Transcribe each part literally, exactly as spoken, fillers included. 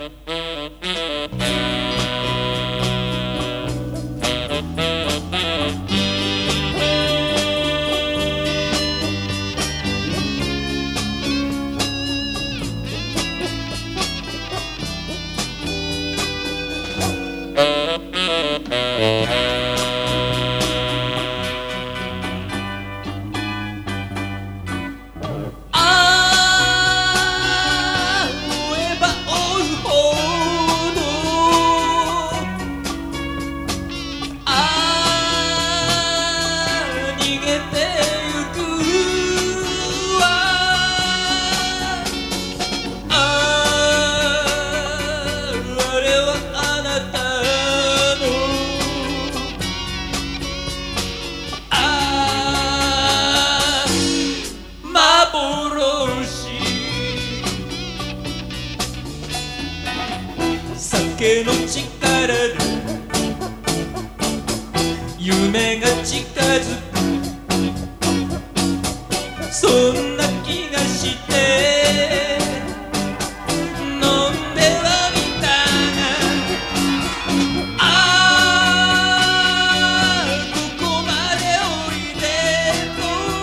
酒の力で夢が近づく、そんな気がして飲んではみたが、ああここまでおいでと、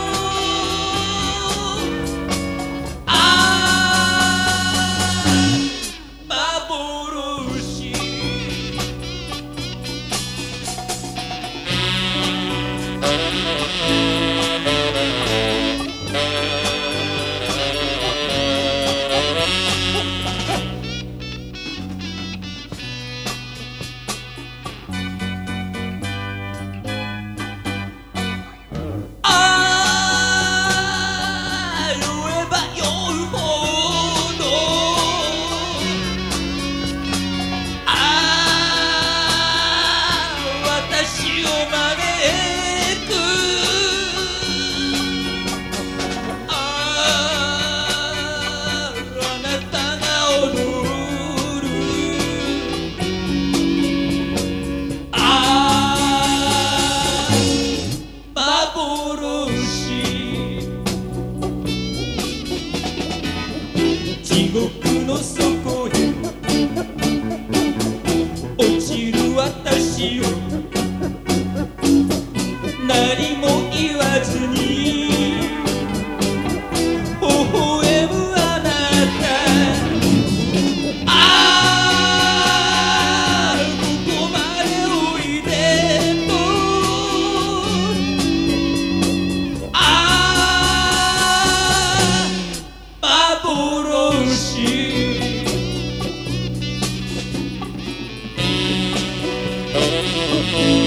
ああ幻地獄の底へ落ちる私を何も言わずに微笑むあなた、ああここまでおいでと、ああ幻